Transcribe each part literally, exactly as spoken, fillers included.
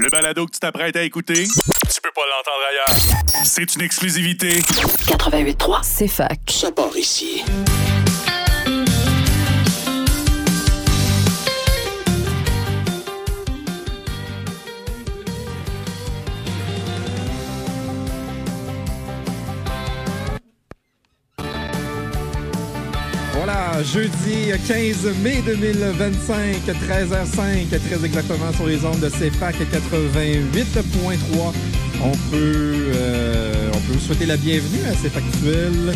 Le balado que tu t'apprêtes à écouter, tu peux pas l'entendre ailleurs. C'est une exclusivité. quatre-vingt-huit trois, c'est fac. Ça part ici. Voilà, jeudi quinze mai deux mille vingt-cinq, treize heures cinq, très exactement sur les ondes de C F A C quatre-vingt-huit point trois. On peut, euh, on peut vous souhaiter la bienvenue à C Factuel.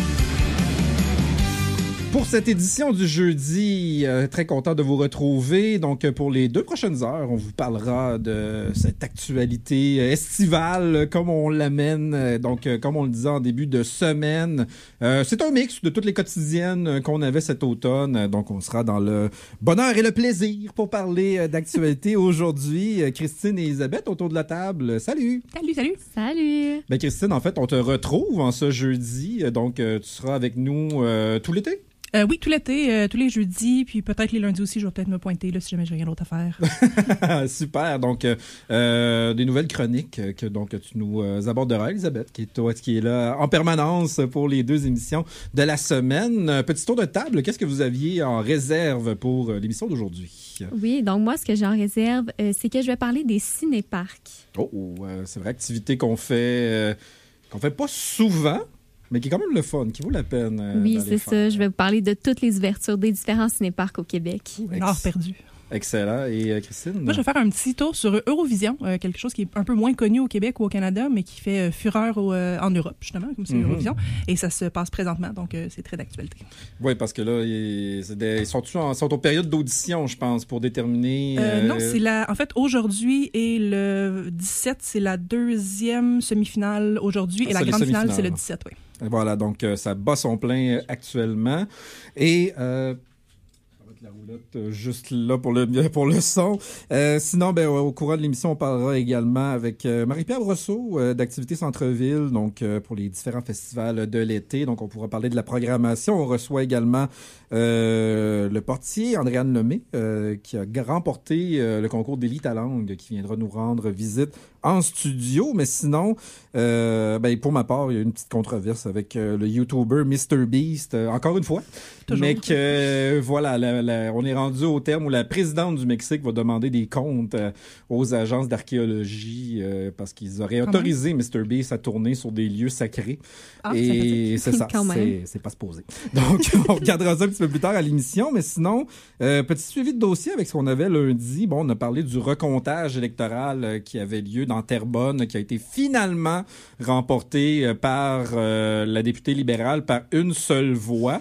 Pour cette édition du jeudi, euh, très content de vous retrouver. Donc, pour les deux prochaines heures, on vous parlera de cette actualité estivale, comme on l'amène, donc euh, comme on le disait en début de semaine. Euh, c'est un mix de toutes les quotidiennes qu'on avait cet automne. Donc, on sera dans le bonheur et le plaisir pour parler d'actualité aujourd'hui. Christine et Elisabeth autour de la table. Salut! Salut, salut! Salut! Ben Christine, en fait, on te retrouve en ce jeudi. Donc, euh, tu seras avec nous euh, tout l'été? Euh, oui, tout l'été, euh, tous les jeudis, puis peut-être les lundis aussi, je vais peut-être me pointer là, si jamais j'ai rien d'autre à faire. Super. Donc, euh, des nouvelles chroniques que donc tu nous euh, aborderas, Elisabeth, qui est, toi, qui est là en permanence pour les deux émissions de la semaine. Petit tour de table, qu'est-ce que vous aviez en réserve pour l'émission d'aujourd'hui? Oui, donc moi, ce que j'ai en réserve, euh, c'est que je vais parler des ciné-parcs. Oh, euh, c'est vrai, activité qu'on fait, euh, qu'on fait pas souvent, mais qui est quand même le fun, qui vaut la peine. Euh, oui, c'est faire. ça. Je vais vous parler de toutes les ouvertures des différents cinéparcs au Québec. Un art perdu. Excellent. Et euh, Christine? Moi, je vais faire un petit tour sur Eurovision, euh, quelque chose qui est un peu moins connu au Québec ou au Canada, mais qui fait euh, fureur au, euh, en Europe, justement, comme c'est mm-hmm. Eurovision. Et ça se passe présentement, donc euh, c'est très d'actualité. Oui, parce que là, ils, des, ils sont, en, sont en période d'audition, je pense, pour déterminer... Euh, euh... Non, c'est la... En fait, aujourd'hui et le dix-sept, c'est la deuxième semi-finale aujourd'hui. Ah, et la grande finale, c'est le dix-sept, oui. Voilà, donc euh, ça bat son plein actuellement. Et... Euh... la roulotte juste là pour le, pour le son. Euh, sinon, ben, au courant de l'émission, on parlera également avec euh, Marie-Pierre Brosseau euh, d'Activités Centre-Ville, donc euh, pour les différents festivals de l'été. Donc, on pourra parler de la programmation. On reçoit également euh, le portier, Andréane Lemay, euh, qui a remporté euh, le concours d'élite à langue, qui viendra nous rendre visite en studio. Mais sinon, euh, ben, pour ma part, il y a une petite controverse avec euh, le YouTuber MrBeast, euh, encore une fois. Toujours. Mais que, euh, voilà, la, la, on est rendu au terme où la présidente du Mexique va demander des comptes euh, aux agences d'archéologie euh, parce qu'ils auraient autorisé MrBeast à tourner sur des lieux sacrés. Ah, et c'est ça, c'est, c'est pas supposé. Donc, on regardera ça un petit peu plus tard à l'émission. Mais sinon, euh, petit suivi de dossier avec ce qu'on avait lundi. Bon, on a parlé du recomptage électoral euh, qui avait lieu dans Terrebonne, qui a été finalement remporté euh, par euh, la députée libérale par une seule voix.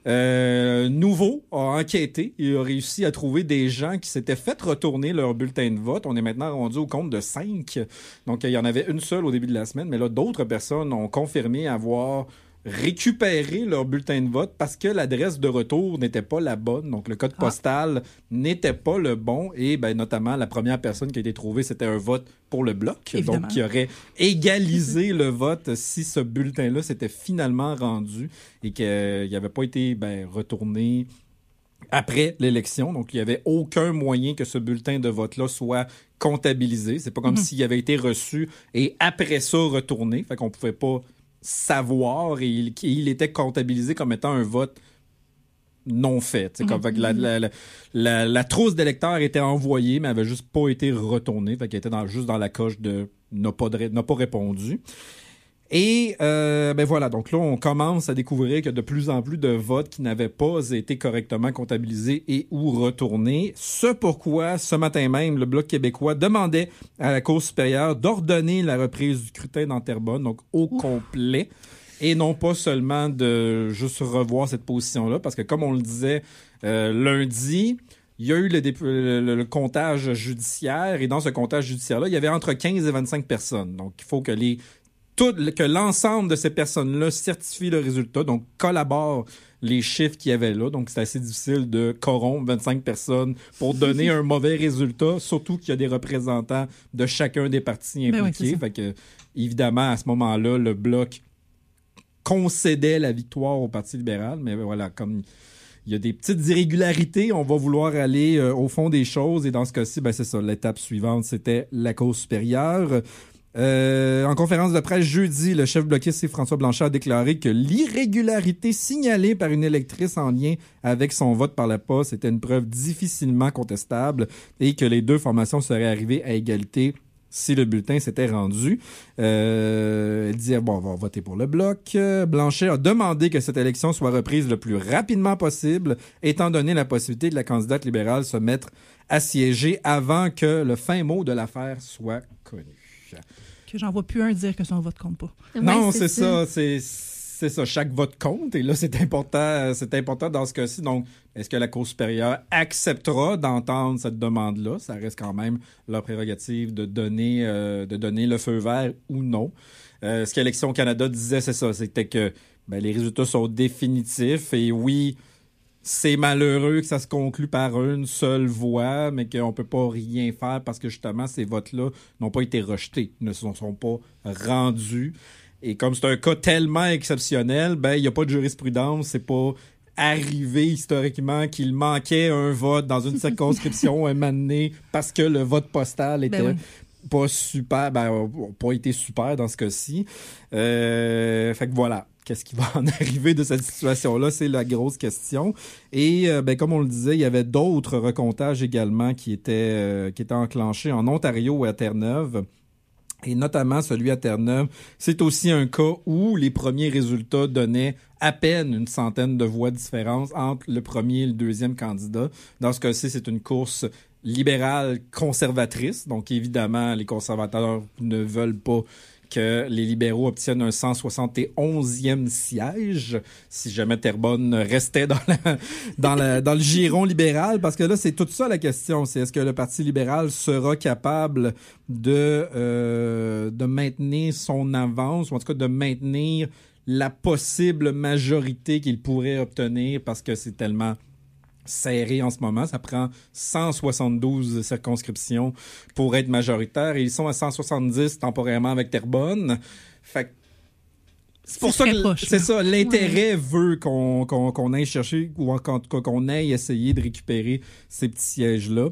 Euh, Nouveau a enquêté et a réussi à trouver des gens qui s'étaient fait retourner leur bulletin de vote. On est maintenant rendu au compte de cinq. Donc, il y en avait une seule au début de la semaine, mais là, d'autres personnes ont confirmé avoir récupérer leur bulletin de vote parce que l'adresse de retour n'était pas la bonne. Donc, le code ah. postal n'était pas le bon. Et ben, notamment, la première personne qui a été trouvée, c'était un vote pour le Bloc. Évidemment. Donc, qui aurait égalisé le vote si ce bulletin-là s'était finalement rendu et qu'il n'avait pas été ben, retourné après l'élection. Donc, il n'y avait aucun moyen que ce bulletin de vote-là soit comptabilisé. C'est pas comme mm-hmm. s'il avait été reçu et après ça retourné. Fait qu'on pouvait pas savoir et il, il était comptabilisé comme étant un vote non fait. Mm-hmm. Comme, fait que la, la, la, la, la trousse d'électeurs était envoyée, mais elle n'avait juste pas été retournée. Fait qu'elle était dans, juste dans la coche de n'a pas, de, n'a pas répondu. Et euh, ben voilà, donc là, on commence à découvrir qu'il y a de plus en plus de votes qui n'avaient pas été correctement comptabilisés et ou retournés. Ce pourquoi, ce matin même, le Bloc québécois demandait à la Cour supérieure d'ordonner la reprise du scrutin dans Terrebonne, donc au Ouf. complet, et non pas seulement de juste revoir cette position-là, parce que comme on le disait euh, lundi, il y a eu le, dé- le, le, le comptage judiciaire, et dans ce comptage judiciaire-là, il y avait entre quinze et vingt-cinq personnes. Donc, il faut que les Tout, que l'ensemble de ces personnes-là certifient le résultat, donc collaborent les chiffres qu'il y avait là. Donc, c'est assez difficile de corrompre vingt-cinq personnes pour donner un mauvais résultat, surtout qu'il y a des représentants de chacun des partis impliqués. Ben oui, fait que, évidemment, à ce moment-là, le Bloc concédait la victoire au Parti libéral, mais voilà, comme il y a des petites irrégularités, on va vouloir aller euh, au fond des choses. Et dans ce cas-ci, ben, c'est ça, l'étape suivante, c'était la Cour supérieure. Euh, en conférence de presse jeudi, le chef bloquiste François Blanchet a déclaré que l'irrégularité signalée par une électrice en lien avec son vote par la poste était une preuve difficilement contestable et que les deux formations seraient arrivées à égalité si le bulletin s'était rendu. Euh, elle disait, bon, on va voter pour le bloc. Blanchet a demandé que cette élection soit reprise le plus rapidement possible, étant donné la possibilité de la candidate libérale se mettre à siéger avant que le fin mot de l'affaire soit connu. Que j'en vois plus un dire que son vote compte pas. Non, Ouais, c'est, c'est ça. ça. C'est, c'est ça. Chaque vote compte. Et là, c'est important, c'est important dans ce cas-ci. Donc, est-ce que la Cour supérieure acceptera d'entendre cette demande-là? Ça reste quand même leur prérogative de donner, euh, de donner le feu vert ou non. Euh, ce qu'Élections Canada disait, c'est ça. C'était que ben, les résultats sont définitifs. Et oui, c'est malheureux que ça se conclue par une seule voix, mais qu'on ne peut pas rien faire parce que justement, ces votes-là n'ont pas été rejetés, ne se sont pas rendus. Et comme c'est un cas tellement exceptionnel, ben il n'y a pas de jurisprudence, c'est pas arrivé historiquement qu'il manquait un vote dans une circonscription un moment donné parce que le vote postal était Ben oui. pas super, ben pas été super dans ce cas-ci. Euh, fait que voilà. Qu'est-ce qui va en arriver de cette situation-là? C'est la grosse question. Et euh, ben, comme on le disait, il y avait d'autres recomptages également qui étaient, euh, qui étaient enclenchés en Ontario et à Terre-Neuve. Et notamment celui à Terre-Neuve. C'est aussi un cas où les premiers résultats donnaient à peine une centaine de voix de différence entre le premier et le deuxième candidat. Dans ce cas-ci, c'est une course libérale conservatrice. Donc évidemment, les conservateurs ne veulent pas que les libéraux obtiennent un cent soixante et onzième siège, si jamais Terrebonne restait dans, la, dans, la, dans le giron libéral, parce que là, c'est tout ça la question, c'est est-ce que le Parti libéral sera capable de, euh, de maintenir son avance, ou en tout cas de maintenir la possible majorité qu'il pourrait obtenir, parce que c'est tellement serré en ce moment. Ça prend cent soixante-douze circonscriptions pour être majoritaire et ils sont à cent soixante-dix temporairement avec Terrebonne. Fait que c'est pour C'est ça très que proche, c'est là. ça, l'intérêt veut qu'on, qu'on, qu'on aille chercher ou en tout cas qu'on aille essayer de récupérer ces petits sièges-là.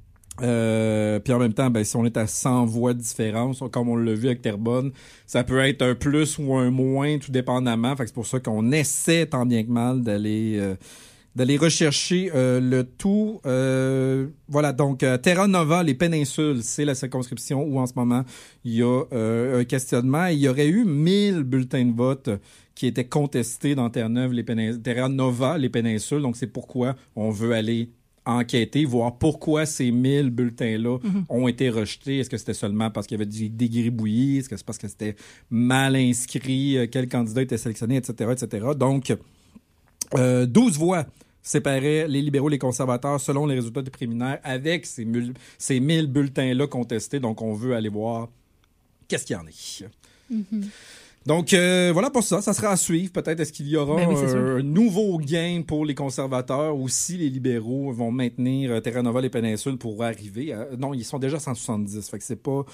Euh, puis en même temps, ben, si on est à cent voix de différence, comme on l'a vu avec Terrebonne, ça peut être un plus ou un moins, tout dépendamment. Fait que c'est pour ça qu'on essaie tant bien que mal d'aller... Euh, d'aller rechercher euh, le tout. Euh, voilà, donc euh, Terra Nova, les péninsules, c'est la circonscription où en ce moment, il y a euh, un questionnement. Il y aurait eu mille bulletins de vote qui étaient contestés dans Terre-Neuve, les pénin- Terra Nova, les péninsules. Donc, c'est pourquoi on veut aller enquêter, voir pourquoi ces mille bulletins-là mm-hmm. ont été rejetés. Est-ce que c'était seulement parce qu'il y avait des, des gribouillis? Est-ce que c'est parce que c'était mal inscrit? Euh, quel candidat était sélectionné, et cetera, et cetera. Donc, euh, douze voix séparaient les libéraux et les conservateurs selon les résultats des préliminaires avec ces, mul- ces mille bulletins-là contestés. Donc, on veut aller voir qu'est-ce qu'il y en est. Mm-hmm. Donc, euh, voilà pour ça. Ça sera à suivre. Peut-être est-ce qu'il y aura Ben oui, c'est un, sûr. un nouveau gain pour les conservateurs ou si les libéraux vont maintenir euh, Terra Nova, les péninsules pour arriver. À... Non, ils sont déjà à cent soixante-dix. Fait que c'est pas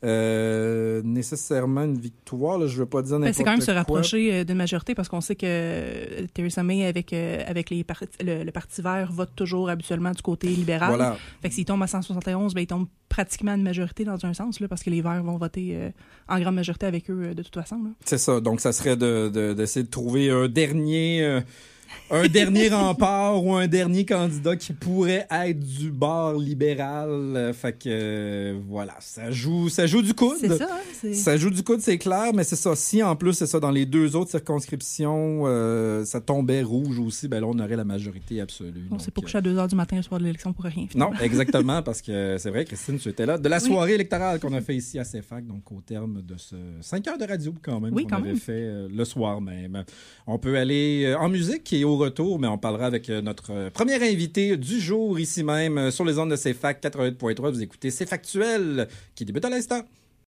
euh, nécessairement une victoire. Là. Je veux pas dire n'importe Ben, c'est quand même se quoi. rapprocher euh, d'une majorité parce qu'on sait que euh, Theresa May avec, euh, avec les par- le, le Parti vert vote toujours habituellement du côté libéral. Voilà. Fait que s'il tombe à cent soixante et onze, ben, il tombe pratiquement à une majorité dans un sens là, parce que les verts vont voter euh, en grande majorité avec eux euh, de toute façon. Là. C'est ça. Donc, ça serait de, de, d'essayer de trouver un dernier... Euh, un dernier rempart ou un dernier candidat qui pourrait être du bord libéral. Euh, fait que, euh, voilà, ça joue, ça joue du coude. C'est ça, hein? C'est... Ça joue du coude, c'est clair, mais c'est ça. Si, en plus, c'est ça, dans les deux autres circonscriptions, euh, ça tombait rouge aussi, ben là, on aurait la majorité absolue. On s'est pas couché à deux heures du matin le soir de l'élection pour rien. Non, finalement. exactement, parce que c'est vrai, Christine, tu étais là. De la Oui. soirée électorale qu'on a fait ici à C F A C, donc au terme de ce cinq heures de radio quand même, Oui, qu'on quand avait même. fait euh, le soir même. On peut aller euh, en musique et au retour, mais on parlera avec euh, notre euh, premier invité du jour ici même euh, sur les ondes de C F A C quatre-vingt-huit point trois. Vous écoutez C'est Factuel qui débute à l'instant.